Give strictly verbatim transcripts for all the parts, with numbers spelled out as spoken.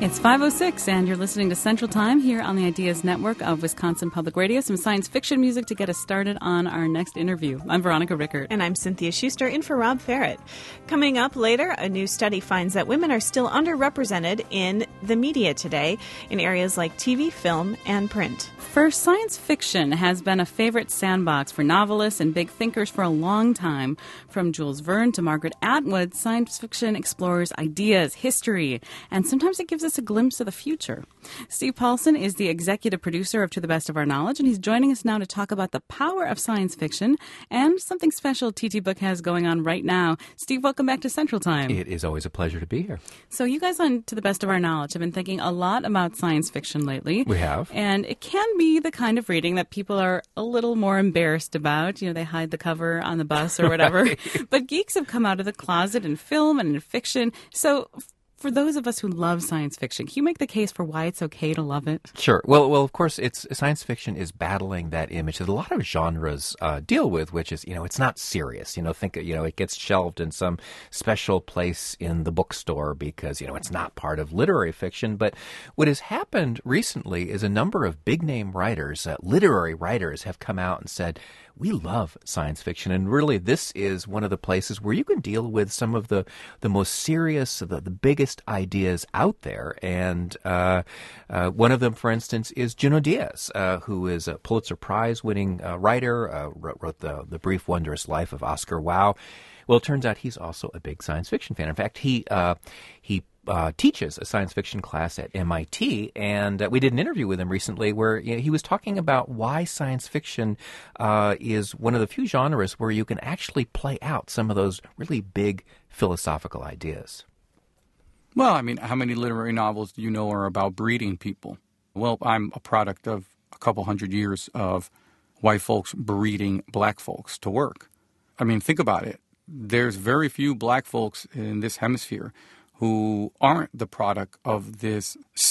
It's five oh six, and you're listening to Central Time here on the Ideas Network of Wisconsin Public Radio. Some science fiction music to get us started on our next interview. I'm Veronica Rickert. And I'm Cynthia Schuster, in for Rob Ferret. Coming up later, a new study finds that women are still underrepresented in the media today in areas like T V, film, and print. First, science fiction has been a favorite sandbox for novelists and big thinkers for a long time. From Jules Verne to Margaret Atwood, science fiction explores ideas, history, and sometimes it gives us a glimpse of the future. Steve Paulson is the executive producer of To the Best of Our Knowledge, and he's joining us now to talk about the power of science fiction and something special T T Book has going on right now. Steve, welcome back to Central Time. It is always a pleasure to be here. So you guys on To the Best of Our Knowledge have been thinking a lot about science fiction lately. We have. And it can be the kind of reading that people are a little more embarrassed about. You know, they hide the cover on the bus or whatever. Right. But geeks have come out of the closet in film and in fiction. So for those of us who love science fiction, can you make the case for why it's okay to love it? Sure. Well, well, of course, it's science fiction is battling that image that a lot of genres uh, deal with, which is, you know, it's not serious. You know, think, you know, it gets shelved in some special place in the bookstore because, you know, it's not part of literary fiction. But what has happened recently is a number of big-name writers, uh, literary writers, have come out and said, we love science fiction, and really this is one of the places where you can deal with some of the, the most serious, the, the biggest ideas out there. And uh, uh, one of them, for instance, is Junot Diaz, uh, who is a Pulitzer Prize-winning uh, writer, uh, wrote, wrote the, the Brief Wondrous Life of Oscar Wilde. Well, it turns out he's also a big science fiction fan. In fact, he uh, he uh, teaches a science fiction class at M I T, and uh, we did an interview with him recently where you know, he was talking about why science fiction uh, is one of the few genres where you can actually play out some of those really big philosophical ideas. Well, I mean, how many literary novels do you know are about breeding people? Well, I'm a product of a couple hundred years of white folks breeding black folks to work. I mean, think about it. There's very few black folks in this hemisphere who aren't the product of this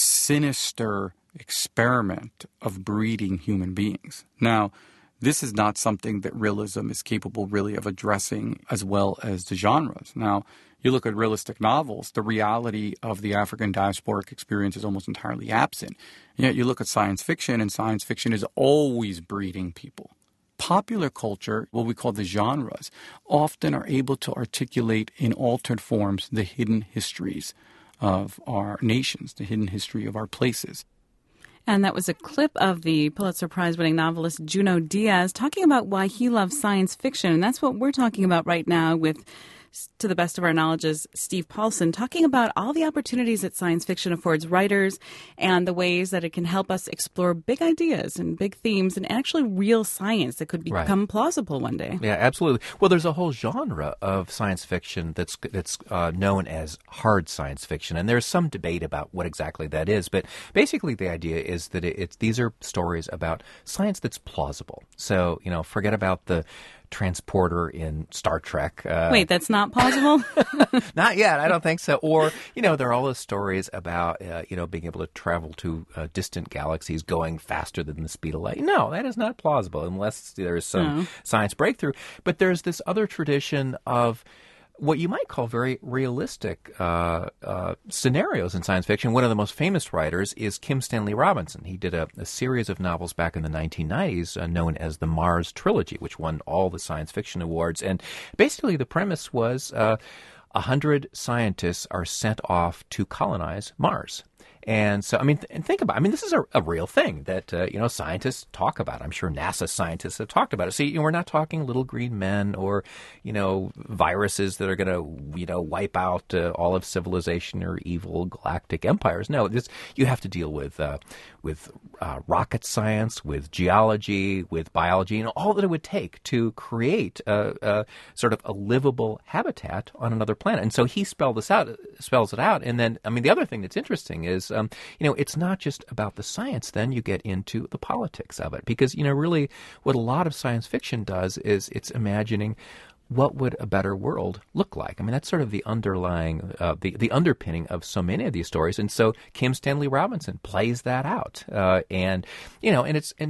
sinister experiment of breeding human beings. Now, this is not something that realism is capable really of addressing as well as the genres. Now, you look at realistic novels, the reality of the African diasporic experience is almost entirely absent. Yet you look at science fiction, and science fiction is always breeding people. Popular culture, what we call the genres, often are able to articulate in altered forms the hidden histories of our nations, the hidden history of our places. And that was a clip of the Pulitzer Prize-winning novelist Junot Diaz talking about why he loves science fiction. And that's what we're talking about right now with, to the best of our knowledge, is Steve Paulson, talking about all the opportunities that science fiction affords writers and the ways that it can help us explore big ideas and big themes and actually real science that could become right. plausible one day. Yeah, absolutely. Well, there's a whole genre of science fiction that's that's uh, known as hard science fiction, and there's some debate about what exactly that is. But basically, the idea is that it, it's these are stories about science that's plausible. So, you know, forget about the transporter in Star Trek. Uh, Wait, that's not possible? Not yet. I don't think so. Or, you know, there are all those stories about, uh, you know, being able to travel to uh, distant galaxies going faster than the speed of light. No, that is not plausible unless there is some no. science breakthrough. But there's this other tradition of what you might call very realistic uh, uh, scenarios in science fiction. One of the most famous writers is Kim Stanley Robinson. He did a, a series of novels back in the nineteen nineties uh, known as the Mars Trilogy, which won all the science fiction awards. And basically the premise was uh, one hundred scientists are sent off to colonize Mars. And so, I mean, th- and think about it. I mean, this is a, a real thing that, uh, you know, scientists talk about. I'm sure NASA scientists have talked about it. So, you know, we're not talking little green men or, you know, viruses that are going to, you know, wipe out uh, all of civilization or evil galactic empires. No, this, you have to deal with, uh, with uh, rocket science, with geology, with biology, you know, all that it would take to create a, a sort of a livable habitat on another planet. And so he spelled this out, spells it out. And then, I mean, the other thing that's interesting is, Um, you know, it's not just about the science. Then you get into the politics of it because, you know, really what a lot of science fiction does is it's imagining what would a better world look like. I mean, that's sort of the underlying, uh, the, the underpinning of so many of these stories. And so Kim Stanley Robinson plays that out. Uh, and, you know, and it's, and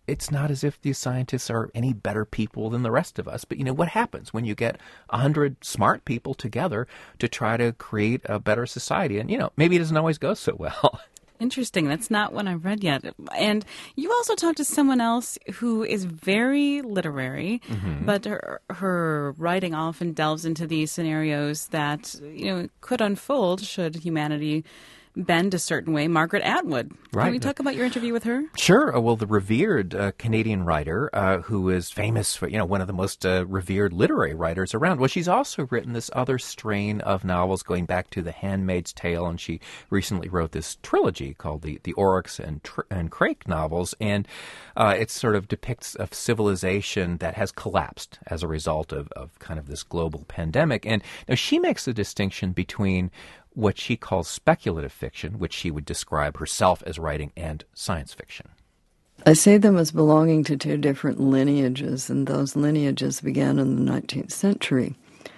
it's not as if these scientists are any better people than the rest of us. But, you know, what happens when you get a hundred smart people together to try to create a better society? And, you know, maybe it doesn't always go so well. Interesting. That's not one I've read yet. And you also talked to someone else who is very literary, mm-hmm. but her, her writing often delves into these scenarios that, you know, could unfold should humanity bend a certain way. Margaret Atwood. Right. Can we talk about your interview with her? Sure. Uh, well, the revered uh, Canadian writer uh, who is famous for, you know, one of the most uh, revered literary writers around. Well, she's also written this other strain of novels going back to The Handmaid's Tale, and she recently wrote this trilogy called the, the Oryx and, Tr- and Crake novels, and uh, it sort of depicts a civilization that has collapsed as a result of, of kind of this global pandemic. And now she makes a distinction between what she calls speculative fiction, which she would describe herself as writing, and science fiction. I see them as belonging to two different lineages, and those lineages began in the nineteenth century.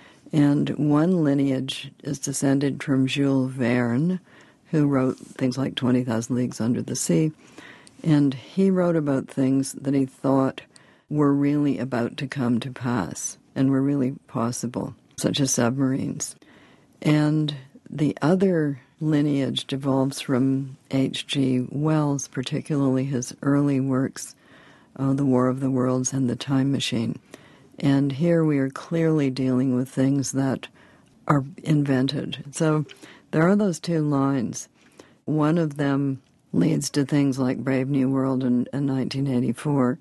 And one lineage is descended from Jules Verne, who wrote things like twenty thousand Leagues Under the Sea, and he wrote about things that he thought were really about to come to pass and were really possible, such as submarines. And the other lineage devolves from H G Wells, particularly his early works, uh, The War of the Worlds and The Time Machine. And here we are clearly dealing with things that are invented. So there are those two lines. One of them leads to things like Brave New World in, in nineteen eighty-four,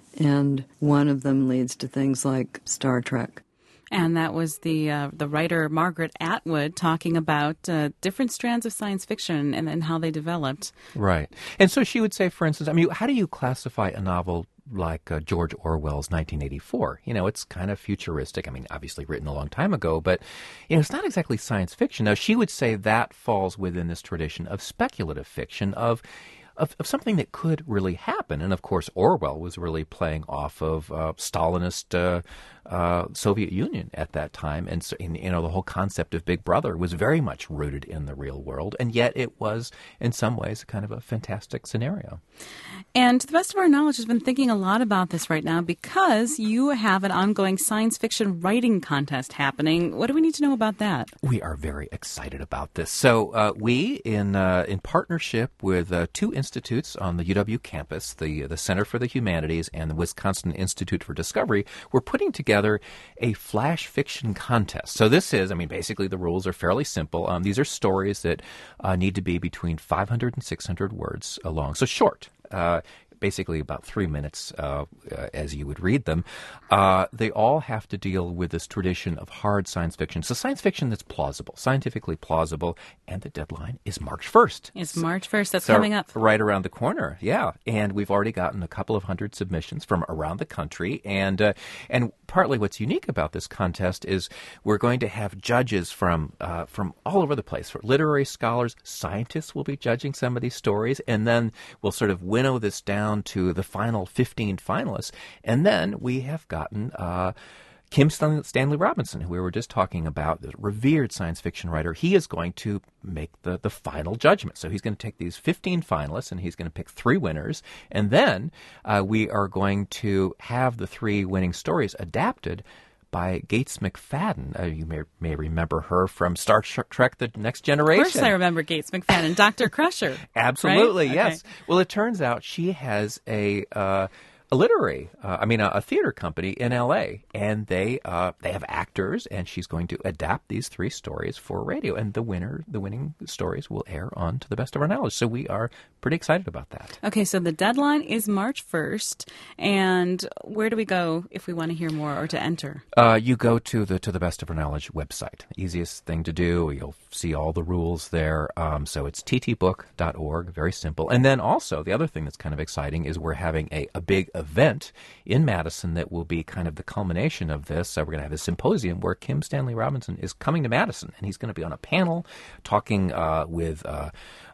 and one of them leads to things like Star Trek. And that was the uh, the writer Margaret Atwood talking about uh, different strands of science fiction and, and how they developed. Right. And so she would say, for instance, I mean, how do you classify a novel like uh, George Orwell's nineteen eighty-four? You know, it's kind of futuristic. I mean, obviously written a long time ago, but, you know, it's not exactly science fiction. Now, she would say that falls within this tradition of speculative fiction, of Of, of something that could really happen. And, of course, Orwell was really playing off of uh, Stalinist uh, uh, Soviet Union at that time. And, so, and, you know, the whole concept of Big Brother was very much rooted in the real world. And yet it was, in some ways, kind of a fantastic scenario. And to the best of our knowledge, has been thinking a lot about this right now because you have an ongoing science fiction writing contest happening. What do we need to know about that? We are very excited about this. So uh, we, in uh, in partnership with uh, two institutes on the U W campus, the the Center for the Humanities and the Wisconsin Institute for Discovery, we're putting together a flash fiction contest. So this is, I mean, basically the rules are fairly simple. Um, these are stories that uh, need to be between five hundred and six hundred words long, so short. Uh, basically about three minutes uh, uh, as you would read them. Uh, they all have to deal with this tradition of hard science fiction. So science fiction that's plausible, scientifically plausible, and the deadline is March first. It's March first. That's so coming up. Right around the corner, yeah. And we've already gotten a couple of hundred submissions from around the country. And, uh, and partly what's unique about this contest is we're going to have judges from, uh, from all over the place. For literary scholars, scientists will be judging some of these stories, and then we'll sort of winnow this down to the final fifteen finalists. And then we have gotten uh, Kim Stanley Robinson, who we were just talking about, the revered science fiction writer. He is going to make the, the final judgment. So he's going to take these fifteen finalists and he's going to pick three winners. And then uh, we are going to have the three winning stories adapted by Gates McFadden. Uh, you may may remember her from Star Trek The Next Generation. Of course I remember Gates McFadden, Doctor Crusher. Absolutely, right? yes. Okay. Well, it turns out she has a... Uh, a literary, uh, I mean, a, a theater company in L A, and they uh, they have actors, and she's going to adapt these three stories for radio, and the winner, the winning stories will air on To the Best of Our Knowledge. So we are pretty excited about that. Okay, so the deadline is March first, and where do we go if we want to hear more or to enter? Uh, you go to the To the Best of Our Knowledge website. Easiest thing to do. You'll see all the rules there. Um, so it's t t book dot org, very simple. And then also, the other thing that's kind of exciting is we're having a, a big event in Madison that will be kind of the culmination of this. So we're going to have a symposium where Kim Stanley Robinson is coming to Madison, and he's going to be on a panel talking uh, with uh,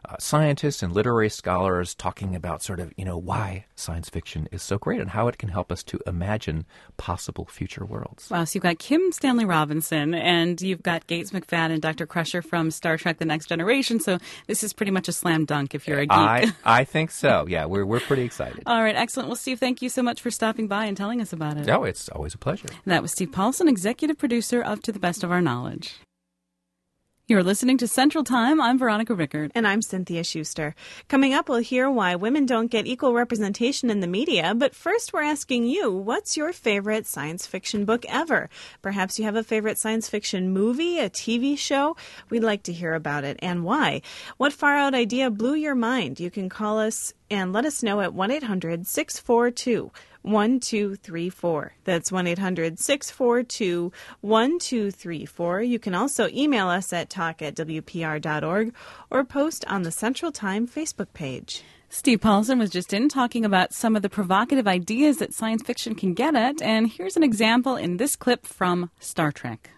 uh, scientists and literary scholars talking about sort of, you know, why science fiction is so great and how it can help us to imagine possible future worlds. Wow, so you've got Kim Stanley Robinson, and you've got Gates McFadden and Doctor Crusher from Star Trek The Next Generation, so this is pretty much a slam dunk if you're a geek. I, I think so. Yeah, we're, we're pretty excited. All right, excellent. Well, Steve, thank you so much for stopping by and telling us about it. Oh, it's always a pleasure. That was Steve Paulson, executive producer of To the Best of Our Knowledge. You're listening to Central Time. I'm Veronica Rickert. And I'm Cynthia Schuster. Coming up, we'll hear why women don't get equal representation in the media. But first, we're asking you, what's your favorite science fiction book ever? Perhaps you have a favorite science fiction movie, a T V show. We'd like to hear about it and why. What far-out idea blew your mind? You can call us and let us know at one eight hundred six four two one two three four. That's one eight hundred six four two one two three four. You can also email us at talk at w p r dot org or post on the Central Time Facebook page. Steve Paulson was just in talking about some of the provocative ideas that science fiction can get at, and here's an example in this clip from Star Trek.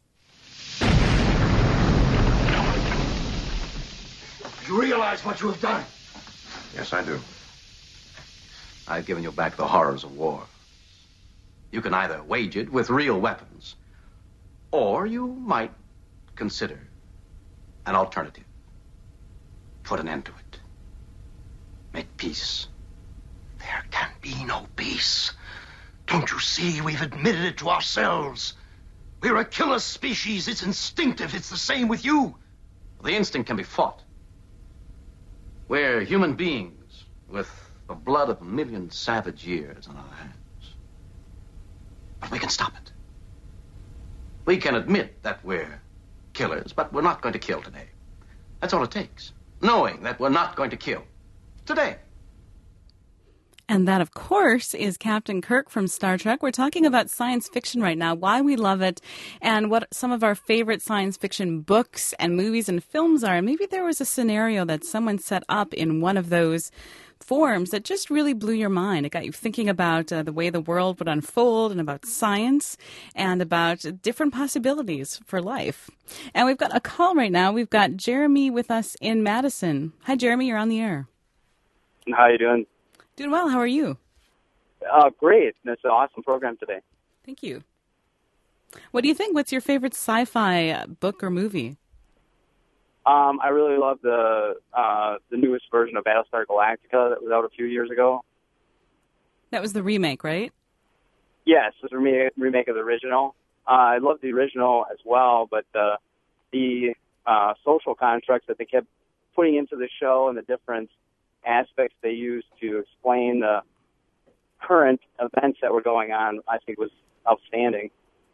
You realize what you have done? Yes, I do. I've given you back the horrors of war. You can either wage it with real weapons, or you might consider an alternative. Put an end to it. Make peace. There can be no peace. Don't you see? We've admitted it to ourselves. We're a killer species. It's instinctive. It's the same with you. The instinct can be fought. We're human beings with the blood of a million savage years on our hands. But we can stop it. We can admit that we're killers, but we're not going to kill today. That's all it takes. Knowing that we're not going to kill today. And that, of course, is Captain Kirk from Star Trek. We're talking about science fiction right now, why we love it, and what some of our favorite science fiction books and movies and films are. And maybe there was a scenario that someone set up in one of those forms that just really blew your mind. It got you thinking about uh, the way the world would unfold and about science and about different possibilities for life. And we've got a call right now. We've got Jeremy with us in Madison. Hi, Jeremy. You're on the air. How you doing? Doing well. How are you? Uh, great. It's an awesome program today. Thank you. What do you think? What's your favorite sci-fi book or movie? Um, I really love the uh, the newest version of Battlestar Galactica that was out a few years ago. That was the remake, right? Yes, it was a remake, remake of the original. Uh, I love the original as well, but the, the uh, social constructs that they kept putting into the show and the different aspects they used to explain the current events that were going on, I think was outstanding.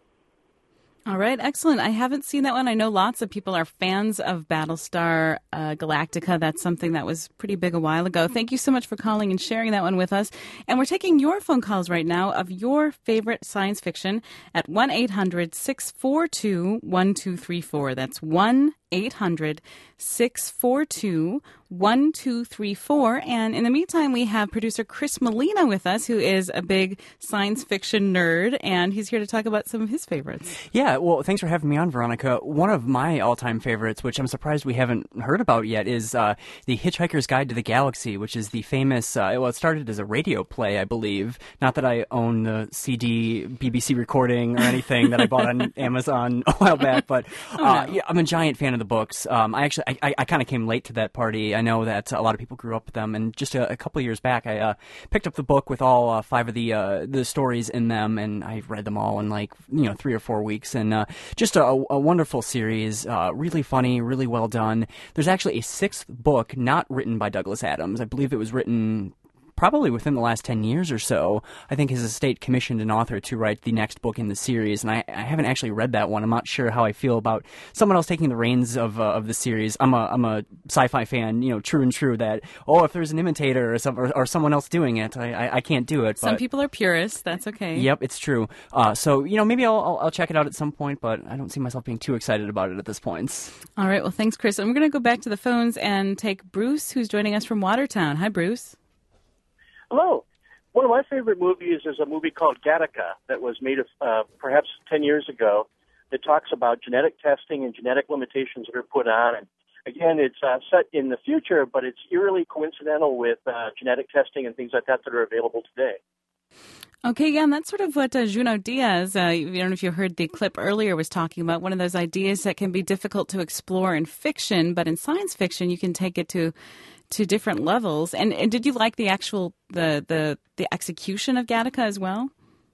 All right, excellent. I haven't seen that one. I know lots of people are fans of Battlestar uh, Galactica. That's something that was pretty big a while ago. Thank you so much for calling and sharing that one with us. And we're taking your phone calls right now of your favorite science fiction at one eight hundred six four two one two three four. That's one eight hundred six four two one two three four. And in the meantime, we have producer Chris Molina with us, who is a big science fiction nerd, and he's here to talk about some of his favorites. Yeah, well, thanks for having me on, Veronica. One of my all-time favorites, which I'm surprised we haven't heard about yet, is uh, The Hitchhiker's Guide to the Galaxy, which is the famous, uh, well, it started as a radio play, I believe. Not that I own the C D B B C recording or anything that I bought on Amazon a while back, but uh, oh, no. yeah, I'm a giant fan of the books. Um, I actually, I, I kind of came late to that party. I know that a lot of people grew up with them, and just a, a couple of years back, I uh, picked up the book with all uh, five of the uh, the stories in them, and I read them all in like you know three or four weeks, and uh, just a, a wonderful series, uh, really funny, really well done. There's actually a sixth book not written by Douglas Adams. I believe it was written probably within the last ten years or so. I think his estate commissioned an author to write the next book in the series, and I, I haven't actually read that one. I'm not sure how I feel about someone else taking the reins of uh, of the series. I'm a I'm a sci-fi fan, you know, true and true that, oh, if there's an imitator or, some, or, or someone else doing it, I, I, I can't do it. Some but, people are purists. That's okay. Yep, it's true. Uh, so, you know, maybe I'll, I'll, I'll check it out at some point, but I don't see myself being too excited about it at this point. All right, well, thanks, Chris. And we're going to go back to the phones and take Bruce, who's joining us from Watertown. Hi, Bruce. Hello. One of my favorite movies is a movie called Gattaca that was made of, uh, perhaps ten years ago that talks about genetic testing and genetic limitations that are put on and again, it's uh, set in the future, but it's eerily coincidental with uh, genetic testing and things like that that are available today. Okay, yeah, and that's sort of what uh, Junot Diaz, uh, I don't know if you heard the clip earlier, was talking about, one of those ideas that can be difficult to explore in fiction, but in science fiction you can take it to to different levels. And, and did you like the actual, the, the, the execution of Gattaca as well?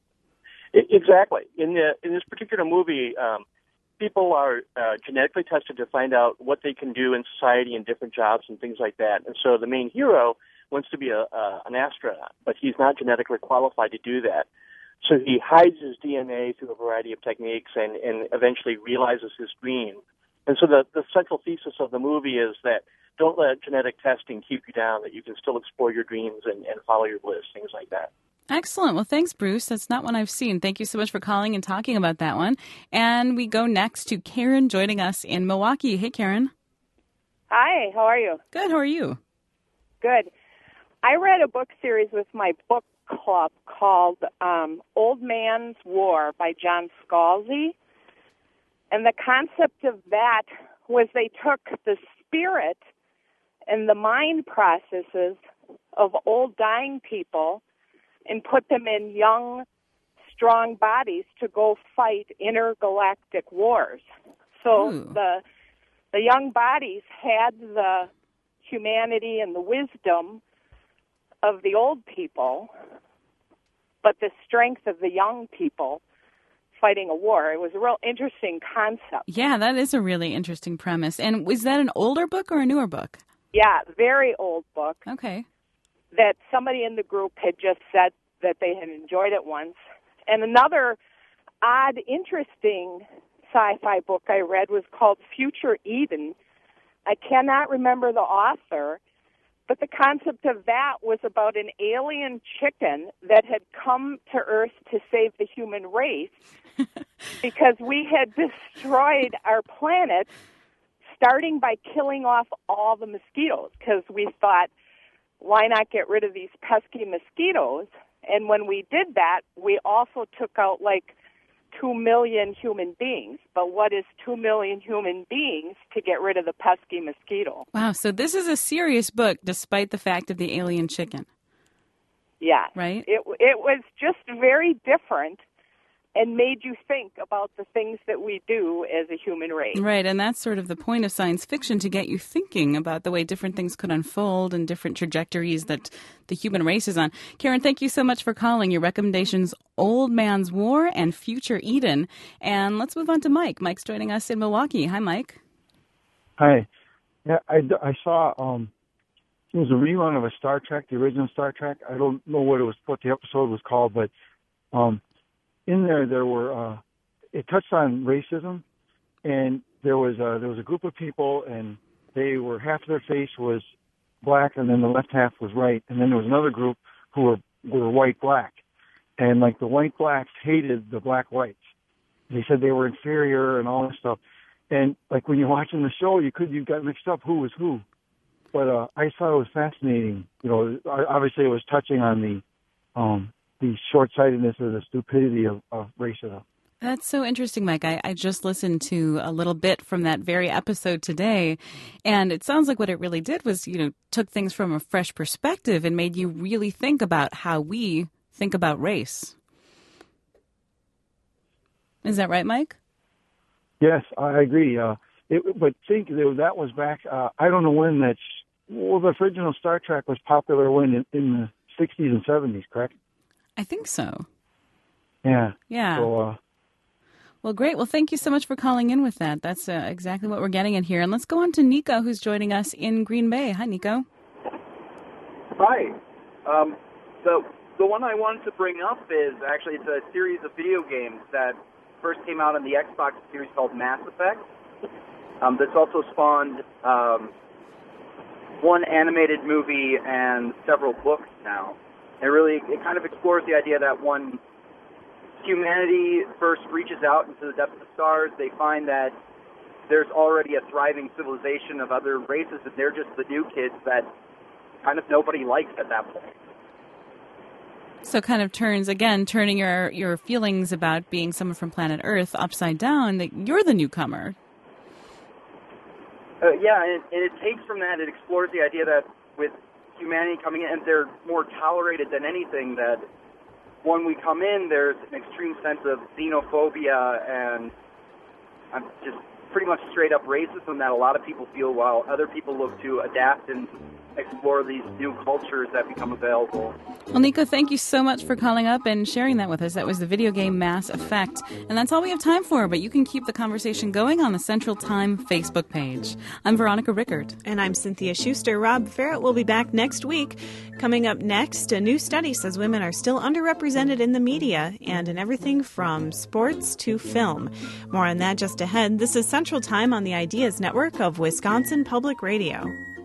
It, exactly. In, the, in this particular movie, um, people are uh, genetically tested to find out what they can do in society and different jobs and things like that. And so the main hero wants to be a, uh, an astronaut, but he's not genetically qualified to do that. So he hides his D N A through a variety of techniques and, and eventually realizes his dream. And so the, the central thesis of the movie is that don't let genetic testing keep you down, that you can still explore your dreams and, and follow your bliss, things like that. Excellent. Well, thanks, Bruce. That's not one I've seen. Thank you so much for calling and talking about that one. And we go next to Karen joining us in Milwaukee. Hey, Karen. Hi, how are you? Good. How are you? Good. I read a book series with my book club called um, Old Man's War by John Scalzi. And the concept of that was they took the spirit and the mind processes of old dying people and put them in young, strong bodies to go fight intergalactic wars. So Ooh. the the young bodies had the humanity and the wisdom of the old people, but the strength of the young people fighting a war. It was a real interesting concept. Yeah, that is a really interesting premise. And was that an older book or a newer book? Yeah, very old book. Okay. That somebody in the group had just said that they had enjoyed it once. And another odd, interesting sci-fi book I read was called Future Eden. I cannot remember the author, but the concept of that was about an alien chicken that had come to Earth to save the human race because we had destroyed our planet, starting by killing off all the mosquitoes, because we thought, why not get rid of these pesky mosquitoes? And when we did that, we also took out like two million human beings. But what is two million human beings to get rid of the pesky mosquito? Wow, so this is a serious book despite the fact of the alien chicken. Yeah. Right? It, it was just very different and made you think about the things that we do as a human race. Right, and that's sort of the point of science fiction, to get you thinking about the way different things could unfold and different trajectories that the human race is on. Karen, thank you so much for calling. Your recommendations, Old Man's War and Future Eden. And let's move on to Mike. Mike's joining us in Milwaukee. Hi, Mike. Hi. Yeah, I, I saw, um, it was a rerun of a Star Trek, the original Star Trek. I don't know what it was, what the episode was called, but um, in there, there were, uh, it touched on racism, and there was a, there was a group of people, and they were, half of their face was black, and then the left half was white, and then there was another group who were, were white-black, and like the white-blacks hated the black-whites. They said they were inferior and all this stuff, and like when you're watching the show, you could, you got mixed up who was who, but uh, I thought it was fascinating. You know, obviously it was touching on the, um, the short-sightedness or the stupidity of, of racism. That's so interesting, Mike. I, I just listened to a little bit from that very episode today, and it sounds like what it really did was, you know, took things from a fresh perspective and made you really think about how we think about race. Is that right, Mike? Yes, I agree. Uh, it, but think that was back, uh, I don't know when that's, well, the original Star Trek was popular when in, in the sixties and seventies, correct? I think so. Yeah. Yeah. So, uh, well, great. Well, thank you so much for calling in with that. That's uh, exactly what we're getting at here. And let's go on to Nico, who's joining us in Green Bay. Hi, Nico. Hi. Um, the the one I wanted to bring up is actually it's a series of video games that first came out in the Xbox series called Mass Effect. Um, that's also spawned um, one animated movie and several books now. It really, it kind of explores the idea that when humanity first reaches out into the depths of the stars, they find that there's already a thriving civilization of other races, and they're just the new kids that kind of nobody likes at that point. So kind of turns, again, turning your, your feelings about being someone from planet Earth upside down, that you're the newcomer. Uh, yeah, and, and it takes from that, it explores the idea that with humanity coming in, and they're more tolerated than anything, that when we come in, there's an extreme sense of xenophobia and um, just pretty much straight-up racism that a lot of people feel, while other people look to adapt and explore these new cultures that become available. Well, Nico, thank you so much for calling up and sharing that with us. That was the video game Mass Effect. And that's all we have time for, but you can keep the conversation going on the Central Time Facebook page. I'm Veronica Rickert. And I'm Cynthia Schuster. Rob Ferrett will be back next week. Coming up next, a new study says women are still underrepresented in the media and in everything from sports to film. More on that just ahead. This is Central Time on the Ideas Network of Wisconsin Public Radio.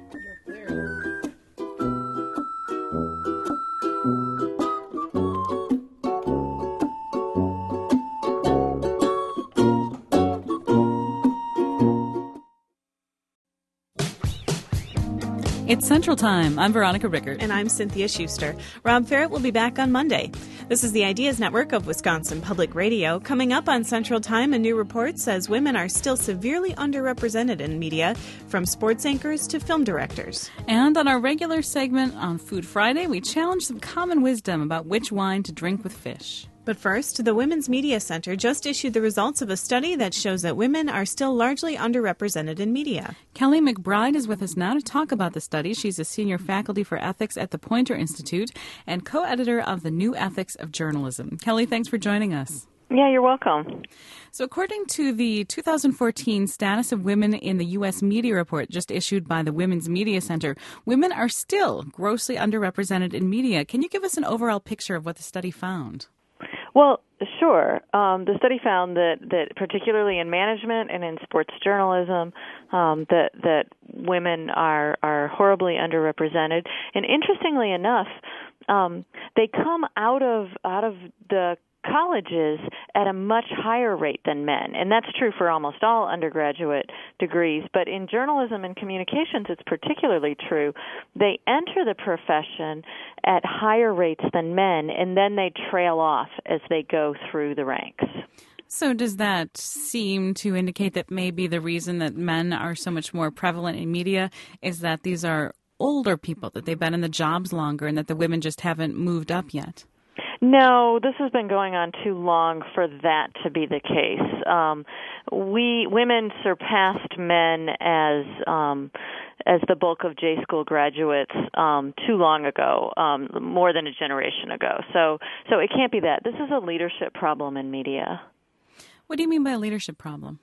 It's Central Time. I'm Veronica Rickert. And I'm Cynthia Schuster. Rob Ferrett will be back on Monday. This is the Ideas Network of Wisconsin Public Radio. Coming up on Central Time, a new report says women are still severely underrepresented in media, from sports anchors to film directors. And on our regular segment on Food Friday, we challenge some common wisdom about which wine to drink with fish. But first, the Women's Media Center just issued the results of a study that shows that women are still largely underrepresented in media. Kelly McBride is with us now to talk about the study. She's a senior faculty for ethics at the Poynter Institute and co-editor of the New Ethics of Journalism. Kelly, thanks for joining us. Yeah, you're welcome. So according to the two thousand fourteen Status of Women in the U S Media Report just issued by the Women's Media Center, women are still grossly underrepresented in media. Can you give us an overall picture of what the study found? Well, sure. Um, the study found that, that particularly in management and in sports journalism, um, that that women are are horribly underrepresented. And interestingly enough, um, they come out of out of the colleges at a much higher rate than men. And that's true for almost all undergraduate degrees. But in journalism and communications, it's particularly true. They enter the profession at higher rates than men, and then they trail off as they go through the ranks. So does that seem to indicate that maybe the reason that men are so much more prevalent in media is that these are older people, that they've been in the jobs longer, and that the women just haven't moved up yet? No, this has been going on too long for that to be the case. Um, we women surpassed men as um, as the bulk of J school graduates um, too long ago, um, more than a generation ago. So, so it can't be that. This is a leadership problem in media. What do you mean by a leadership problem?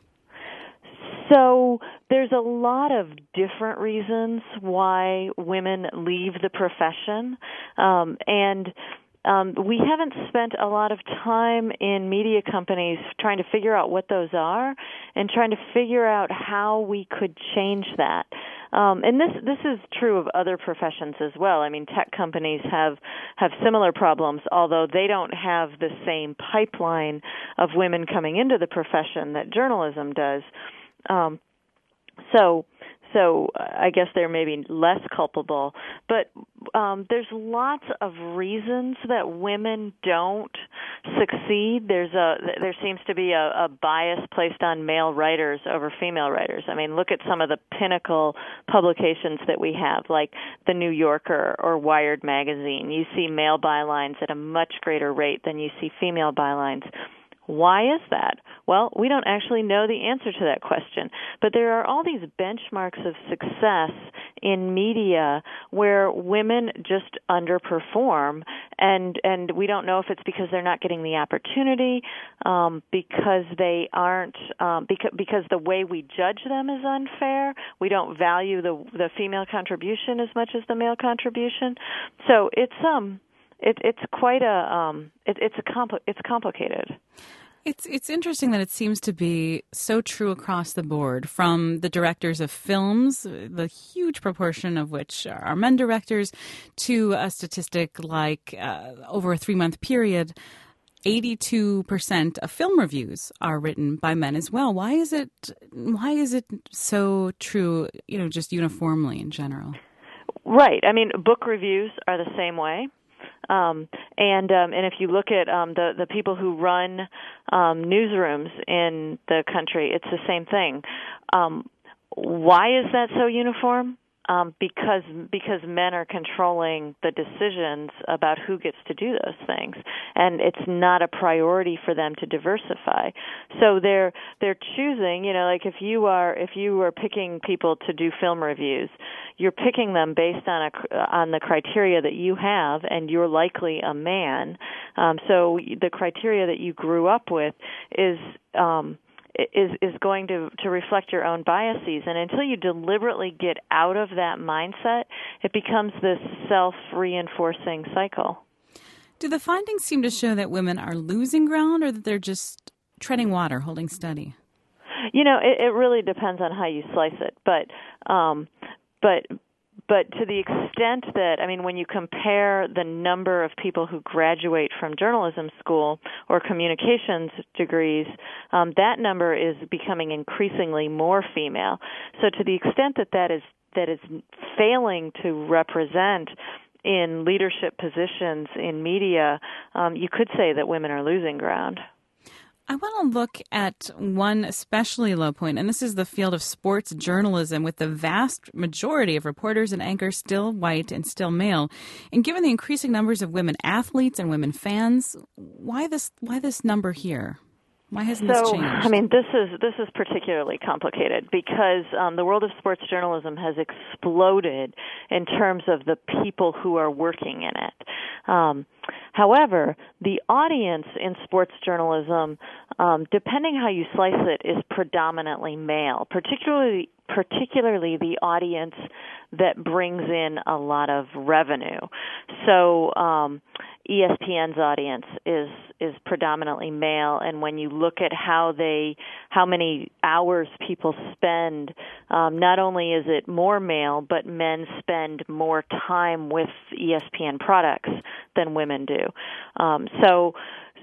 So there's a lot of different reasons why women leave the profession, um, and Um, we haven't spent a lot of time in media companies trying to figure out what those are and trying to figure out how we could change that. Um, and this this is true of other professions as well. I mean, tech companies have, have similar problems, although they don't have the same pipeline of women coming into the profession that journalism does. Um, so... So I guess they're maybe less culpable. But um, there's lots of reasons that women don't succeed. There's a there seems to be a, a bias placed on male writers over female writers. I mean, look at some of the pinnacle publications that we have, like The New Yorker or Wired magazine. You see male bylines at a much greater rate than you see female bylines. Why is that? Well, we don't actually know the answer to that question. But there are all these benchmarks of success in media where women just underperform, and, and we don't know if it's because they're not getting the opportunity, um, because they aren't, um, because, because the way we judge them is unfair. We don't value the the female contribution as much as the male contribution. So it's um. It, it's quite a um, it, it's a compli- it's complicated. It's it's interesting that it seems to be so true across the board, from the directors of films, the huge proportion of which are men directors, to a statistic like uh, over a three-month period, eighty-two percent of film reviews are written by men as well. Why is it why is it so true, you know, just uniformly in general? Right. I mean, book reviews are the same way. Um, and um, and if you look at um, the the people who run um, newsrooms in the country, it's the same thing. Um, why is that so uniform? Um, because because men are controlling the decisions about who gets to do those things, and it's not a priority for them to diversify. So they're they're choosing, you know, like if you are if you are picking people to do film reviews, you're picking them based on a on the criteria that you have, and you're likely a man. Um, so the criteria that you grew up with is. Um, is is going to, to reflect your own biases. And until you deliberately get out of that mindset, it becomes this self-reinforcing cycle. Do the findings seem to show that women are losing ground or that they're just treading water, holding steady? You know, it, it really depends on how you slice it. But um, but But to the extent that, I mean, when you compare the number of people who graduate from journalism school or communications degrees, um, that number is becoming increasingly more female. So to the extent that that is that is failing to represent in leadership positions in media, um, you could say that women are losing ground. I want to look at one especially low point, and this is the field of sports journalism, with the vast majority of reporters and anchors still white and still male. And given the increasing numbers of women athletes and women fans, why this why this number here? Why hasn't so, this changed? I mean, this is this is particularly complicated because um, the world of sports journalism has exploded in terms of the people who are working in it. Um, however, the audience in sports journalism, um, depending how you slice it, is predominantly male, particularly particularly the audience that brings in a lot of revenue. So um, E S P N's audience is is predominantly male, and when you look at how they how many hours people spend, um, not only is it more male, but men spend more time with E S P N products than women do. Um, so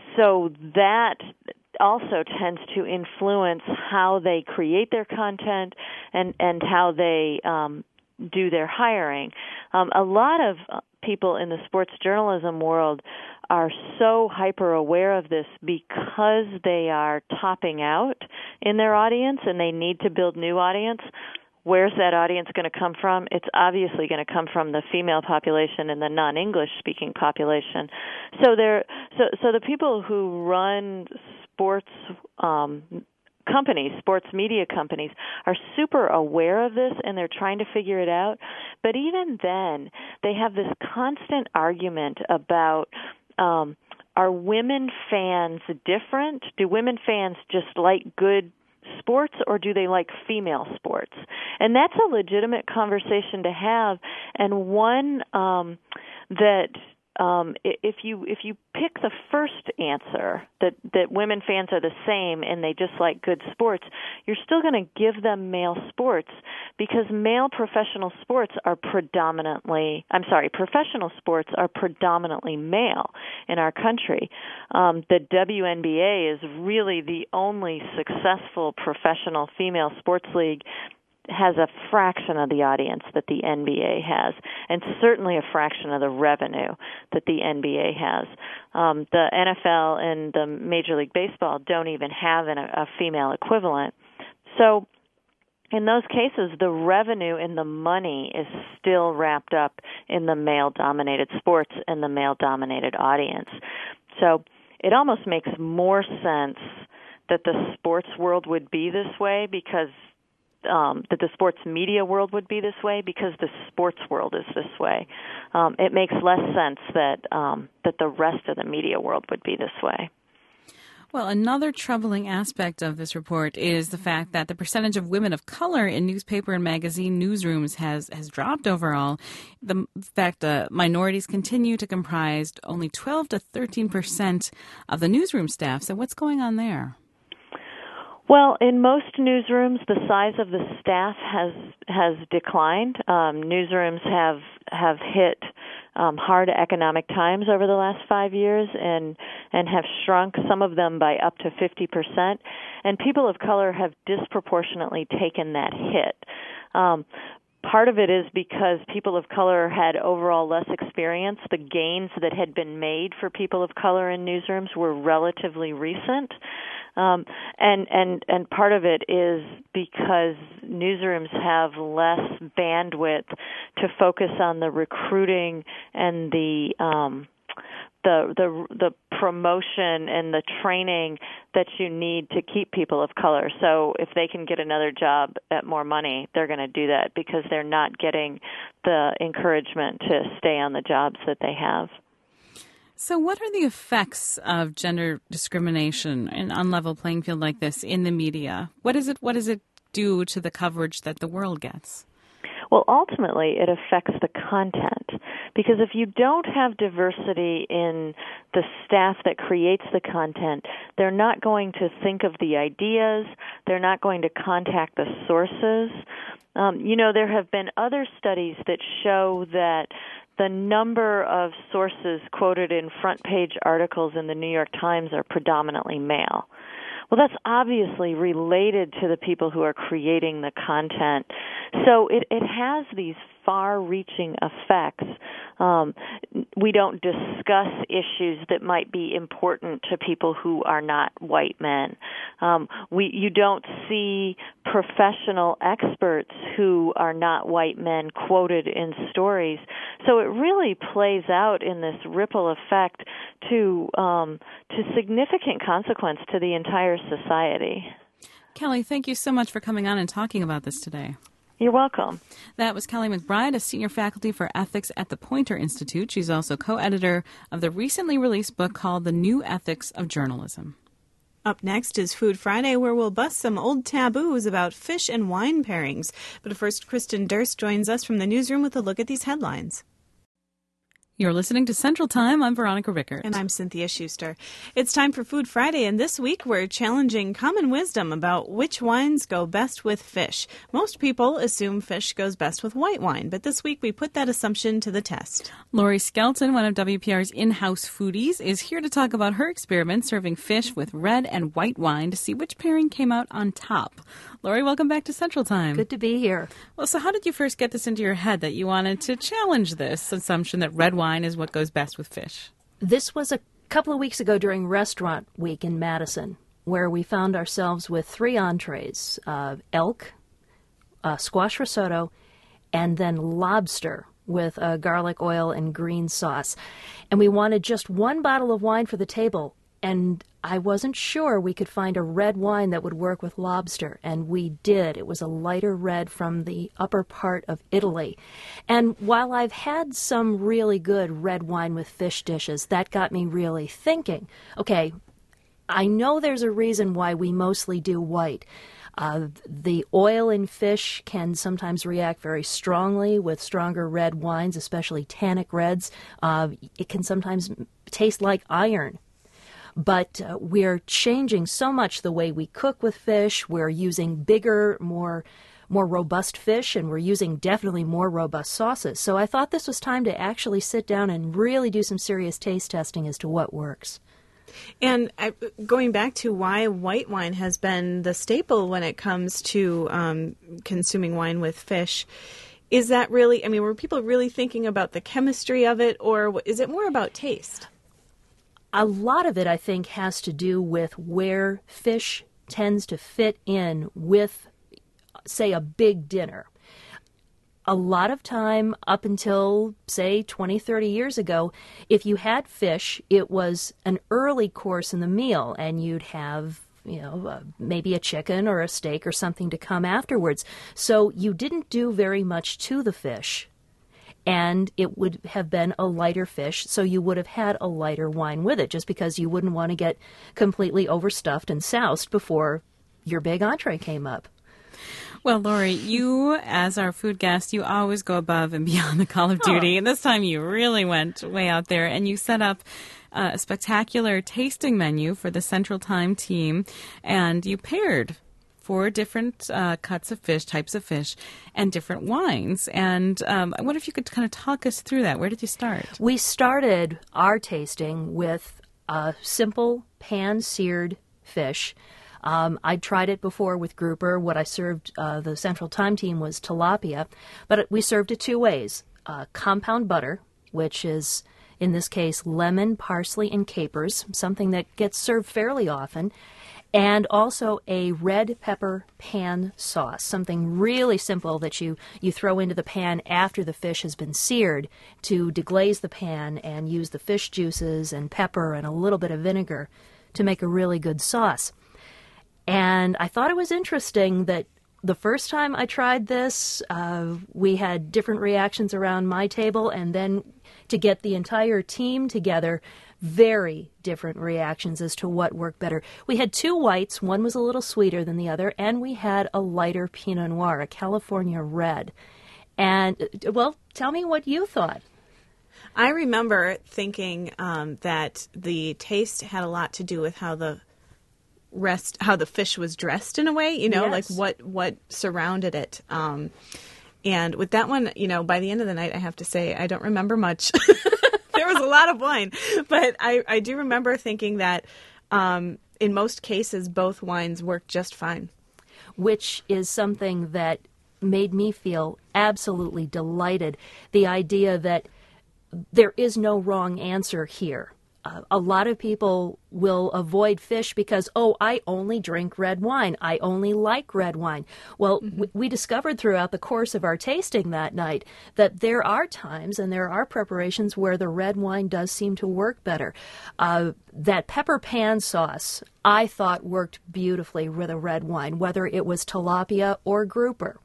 so that also tends to influence how they create their content and, and how they um, do their hiring. Um, a lot of people in the sports journalism world are so hyper aware of this because they are topping out in their audience and they need to build new audience. Where's that audience going to come from? It's obviously going to come from the female population and the non-English speaking population. So they're so so the people who run sports um, companies, sports media companies, are super aware of this and they're trying to figure it out. But even then, they have this constant argument about um, are women fans different? Do women fans just like good sports, or do they like female sports? And that's a legitimate conversation to have, and one um, that um, if you if you pick the first answer, that, that women fans are the same and they just like good sports, you're still going to give them male sports because male professional sports are predominantly, I'm sorry, professional sports are predominantly male in our country. Um, the W N B A is really the only successful professional female sports league, has a fraction of the audience that the N B A has, and certainly a fraction of the revenue that the N B A has. Um, the N F L and the Major League Baseball don't even have an, a female equivalent. So in those cases, the revenue and the money is still wrapped up in the male-dominated sports and the male-dominated audience. So it almost makes more sense that the sports world would be this way because Um, that the sports media world would be this way because the sports world is this way. Um, it makes less sense that um, that the rest of the media world would be this way. Well, another troubling aspect of this report is the fact that the percentage of women of color in newspaper and magazine newsrooms has, has dropped overall. The fact uh, minorities continue to comprise only twelve to thirteen percent of the newsroom staff. So what's going on there? Well, in most newsrooms, the size of the staff has has declined. Um, newsrooms have have hit um, hard economic times over the last five years and and have shrunk, some of them by up to fifty percent. And people of color have disproportionately taken that hit. Um, Part of it is because people of color had overall less experience. The gains that had been made for people of color in newsrooms were relatively recent. Um, and, and, and part of it is because newsrooms have less bandwidth to focus on the recruiting and the um, the the the promotion and the training that you need to keep people of color. So if they can get another job at more money, they're going to do that because they're not getting the encouragement to stay on the jobs that they have. So what are the effects of gender discrimination in unlevel playing field like this in the media? What is it what does it do to the coverage that the world gets? Well, ultimately, it affects the content, because if you don't have diversity in the staff that creates the content, they're not going to think of the ideas, they're not going to contact the sources. Um, you know, there have been other studies that show that the number of sources quoted in front page articles in the New York Times are predominantly male. Well, that's obviously related to the people who are creating the content. So it, it has these far-reaching effects. Um, we don't discuss issues that might be important to people who are not white men. Um, we you don't see professional experts who are not white men quoted in stories. So it really plays out in this ripple effect to um, to significant consequence to the entire society. Kelly, thank you so much for coming on and talking about this today. You're welcome. That was Kelly McBride, a senior faculty for ethics at the Poynter Institute. She's also co-editor of the recently released book called The New Ethics of Journalism. Up next is Food Friday, where we'll bust some old taboos about fish and wine pairings. But first, Kristen Durst joins us from the newsroom with a look at these headlines. You're listening to Central Time. I'm Veronica Rickert. And I'm Cynthia Schuster. It's time for Food Friday, and this week we're challenging common wisdom about which wines go best with fish. Most people assume fish goes best with white wine, but this week we put that assumption to the test. Lori Skelton, one of W P R's in-house foodies, is here to talk about her experiment serving fish with red and white wine to see which pairing came out on top. Lori, welcome back to Central Time. Good to be here. Well, so how did you first get this into your head that you wanted to challenge this assumption that red wine is what goes best with fish? This was a couple of weeks ago during Restaurant Week in Madison, where we found ourselves with three entrees, uh, elk, uh, squash risotto, and then lobster with uh, garlic oil and green sauce. And we wanted just one bottle of wine for the table, and I wasn't sure we could find a red wine that would work with lobster, and we did. It was a lighter red from the upper part of Italy. And while I've had some really good red wine with fish dishes, that got me really thinking, okay, I know there's a reason why we mostly do white. Uh, the oil in fish can sometimes react very strongly with stronger red wines, especially tannic reds. Uh, it can sometimes taste like iron. But uh, we're changing so much the way we cook with fish. We're using bigger, more more robust fish, and we're using definitely more robust sauces. So I thought this was time to actually sit down and really do some serious taste testing as to what works. And I, going back to why white wine has been the staple when it comes to um, consuming wine with fish, is that really, I mean, were people really thinking about the chemistry of it, or is it more about taste? A lot of it, I think, has to do with where fish tends to fit in with, say, a big dinner. A lot of time, up until, say, twenty, thirty years ago, if you had fish, it was an early course in the meal, and you'd have, you know, uh, maybe a chicken or a steak or something to come afterwards. So you didn't do very much to the fish. And it would have been a lighter fish, so you would have had a lighter wine with it, just because you wouldn't want to get completely overstuffed and soused before your big entree came up. Well, Lori, you, as our food guest, you always go above and beyond the call of duty. Oh. And this time you really went way out there, and you set up uh, a spectacular tasting menu for the Central Time team, and you paired four different uh, cuts of fish, types of fish, and different wines. And um, I wonder if you could kind of talk us through that. Where did you start? We started our tasting with a simple pan-seared fish. Um, I'd tried it before with grouper. What I served uh, the Central Time team was tilapia, but we served it two ways. Uh, compound butter, which is, in this case, lemon, parsley, and capers, something that gets served fairly often. and also a red pepper pan sauce, something really simple that you, you throw into the pan after the fish has been seared to deglaze the pan and use the fish juices and pepper and a little bit of vinegar to make a really good sauce. And I thought it was interesting that the first time I tried this, uh, we had different reactions around my table, and then to get the entire team together, very different reactions as to what worked better. We had two whites. One was a little sweeter than the other, and we had a lighter Pinot Noir, a California red. And, well, tell me what you thought. I remember thinking um, that the taste had a lot to do with how the rest, how the fish was dressed in a way, you know, Yes. like what, what surrounded it. Um, and with that one, you know, by the end of the night, I have to say, I don't remember much. There was a lot of wine, but I, I do remember thinking that um, in most cases, both wines worked just fine. Which is something that made me feel absolutely delighted. The idea that there is no wrong answer here. Uh, a lot of people will avoid fish because, oh, I only drink red wine. I only like red wine. Well, mm-hmm. w- we discovered throughout the course of our tasting that night that there are times and there are preparations where the red wine does seem to work better. Uh, that pepper pan sauce, I thought worked beautifully with a red wine, whether it was tilapia or grouper.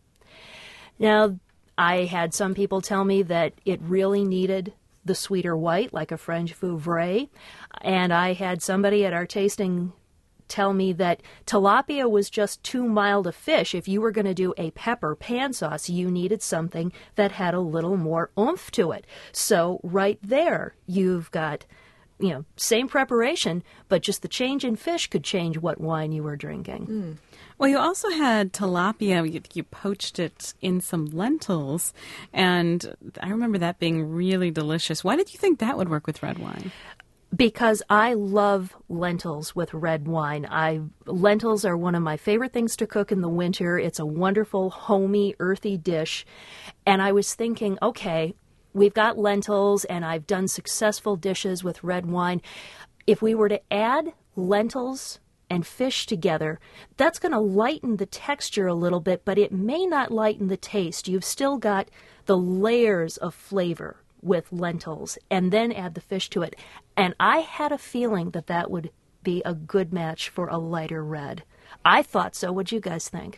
Now, I had some people tell me that it really needed the sweeter white, like a French Vouvray. And I had somebody at our tasting tell me that tilapia was just too mild a fish. If you were going to do a pepper pan sauce, you needed something that had a little more oomph to it. So right there, you've got, you know, same preparation, but just the change in fish could change what wine you were drinking. Mm. Well, you also had tilapia. You, you poached it in some lentils, and I remember that being really delicious. Why did you think that would work with red wine? Because I love lentils with red wine. I lentils are one of my favorite things to cook in the winter. It's a wonderful, homey, earthy dish. And I was thinking, okay, we've got lentils, and I've done successful dishes with red wine. If we were to add lentils and fish together, that's going to lighten the texture a little bit, but it may not lighten the taste. You've still got the layers of flavor with lentils, and then add the fish to it. And I had a feeling that that would be a good match for a lighter red. I thought so. What'd you guys think?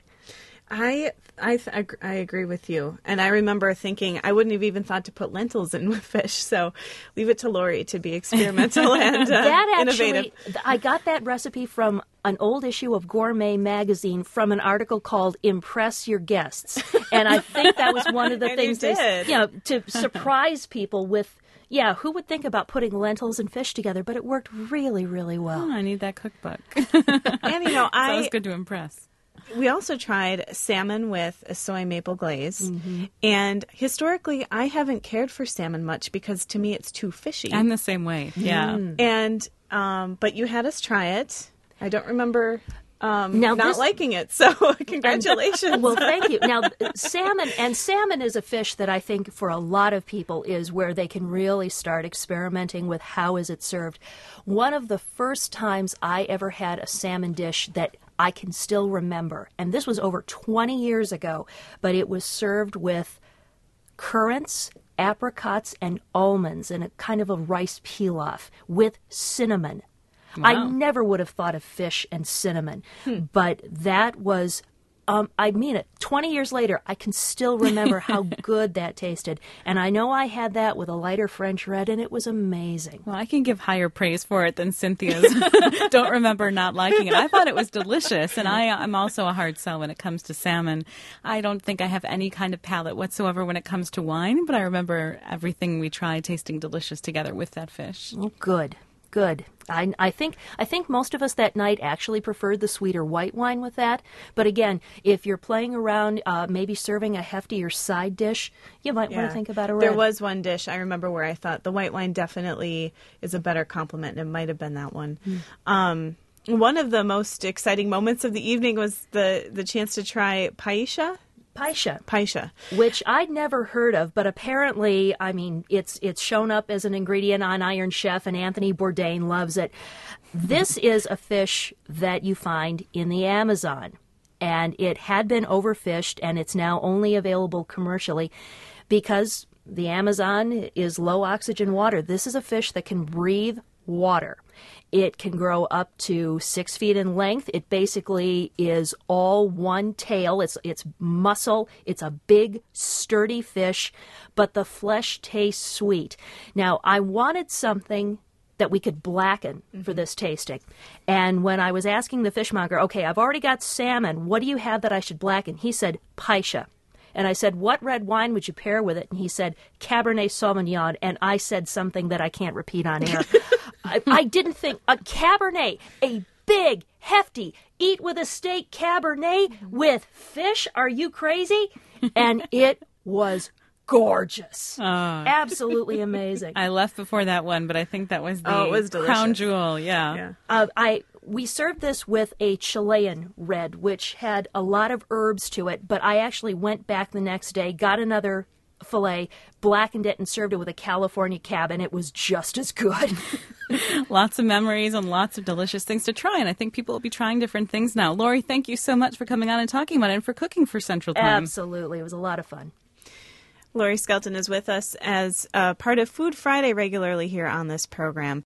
I I th- I agree with you, and I remember thinking I wouldn't have even thought to put lentils in with fish. So leave it to Lori to be experimental and uh, that actually, innovative. I got that recipe from an old issue of Gourmet magazine from an article called "Impress Your Guests," and I think that was one of the And things you they, did. you know, to surprise people with. Yeah, who would think about putting lentils and fish together? But it worked really, really well. Oh, I need that cookbook. And you know, I so it was good to impress. We also tried salmon with a soy maple glaze. Mm-hmm. And historically, I haven't cared for salmon much because to me it's too fishy. I'm the same way. Yeah. Mm. And, um, but you had us try it. I don't remember um, Now not this- liking it. So congratulations. Well, thank you. Now, salmon, and salmon is a fish that I think for a lot of people is where they can really start experimenting with how is it served. One of the first times I ever had a salmon dish that I can still remember, and this was over twenty years ago, but it was served with currants, apricots, and almonds in a kind of a rice pilaf with cinnamon. Wow. I never would have thought of fish and cinnamon, but that was, um, I mean it, twenty years later, I can still remember how good that tasted. And I know I had that with a lighter French red, and it was amazing. Well, I can give higher praise for it than Cynthia's. Don't remember not liking it. I thought it was delicious, and I, I'm also a hard sell when it comes to salmon. I don't think I have any kind of palate whatsoever when it comes to wine, but I remember everything we tried tasting delicious together with that fish. Oh, good. Good. I, I think I think most of us that night actually preferred the sweeter white wine with that. But again, if you're playing around, uh, maybe serving a heftier side dish, you might want Yeah. to think about a red. There was one dish I remember where I thought the white wine definitely is a better compliment, and it might have been that one. Mm. Um, one of the most exciting moments of the evening was the, the chance to try paella. Paisha. Paisha. Which I'd never heard of, but apparently, I mean, it's it's shown up as an ingredient on Iron Chef, and Anthony Bourdain loves it. This is a fish that you find in the Amazon, and it had been overfished, and it's now only available commercially because the Amazon is low oxygen water. This is a fish that can breathe water. It can grow up to six feet in length. It basically is all one tail. It's it's muscle. It's a big, sturdy fish, but the flesh tastes sweet. Now, I wanted something that we could blacken mm-hmm. for this tasting. And when I was asking the fishmonger, okay, I've already got salmon. What do you have that I should blacken? He said, Paisha. And I said, what red wine would you pair with it? And he said, Cabernet Sauvignon. And I said something that I can't repeat on air. I, I didn't think a Cabernet, a big, hefty, eat with a steak Cabernet with fish. Are you crazy? And it was gorgeous. Oh. Absolutely amazing. I left before that one, but I think that was the oh, it was crown jewel. Yeah. yeah. Uh, I we served this with a Chilean red, which had a lot of herbs to it, but I actually went back the next day, got another filet, blackened it, and served it with a California cab, and it was just as good. Lots of memories and lots of delicious things to try, and I think people will be trying different things now. Lori, thank you so much for coming on and talking about it and for cooking for Central Time. Absolutely. It was a lot of fun. Lori Skelton is with us as uh, part of Food Friday regularly here on this program.